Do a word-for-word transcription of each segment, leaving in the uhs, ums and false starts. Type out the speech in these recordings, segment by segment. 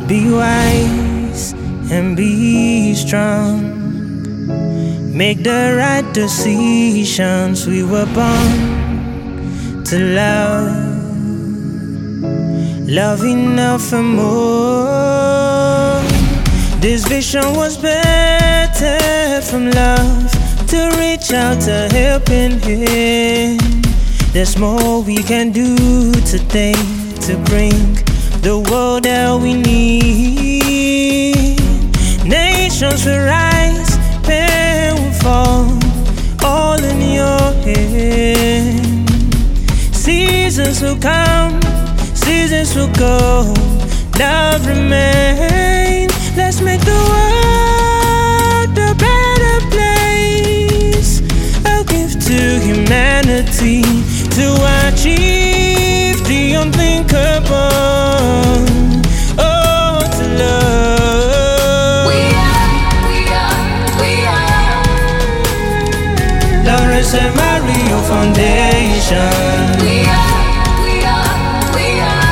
Be wise and be strong. Make the right decisions. We were born to love. Love enough and more. This vision was better from love, to reach out to helping hand. There's more we can do today to bring the world that we need. Nations will rise, men will fall, all in your hand. Seasons will come, seasons will go, love remain. Let's make the world a better place. I'll give to humanity to achieve the unthinkable. Oh, to love. We are, we are, we are Lawrence and Mario Foundation. We are, we are, we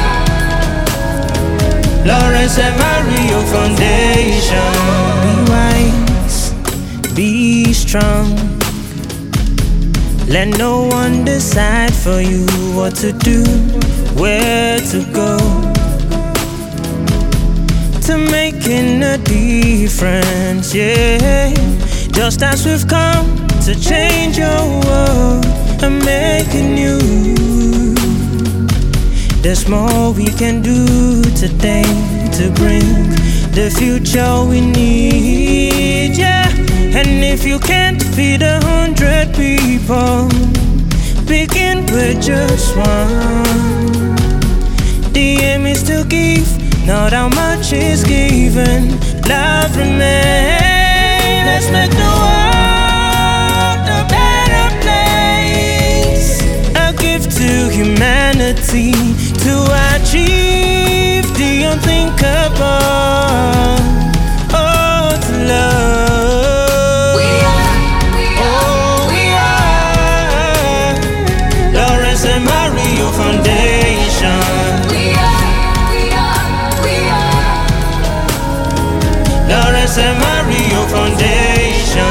are Lawrence and Mario Foundation. Be wise, be strong. Let no one decide for you what to do, where to go. To making a difference, yeah. Just as we've come to change your world and make it new. There's more we can do today to bring the future we need, yeah. And if you can't feed a hundred people, begin with just one. The aim is to give, not how much is given. Love remains. Let's make the world a better place. I'll give to humanity to achieve the unthinkable. Oh, to love. We are, we are, Oh, we are Lawrence and Mario Foundation. we are, we are, we are Lawrence and Mario Foundation.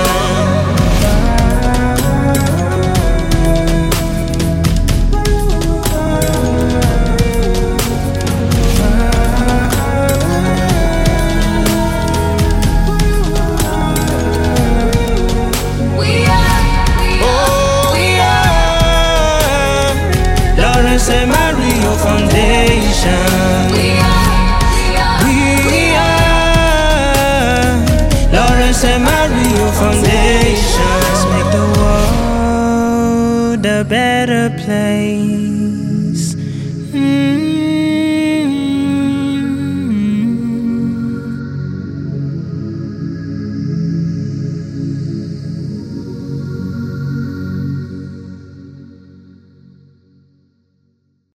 We are, we are, we are Lawrence and Mario Foundation. We are, we are, We are Lawrence and Mario Foundation. Let's make the world a better place.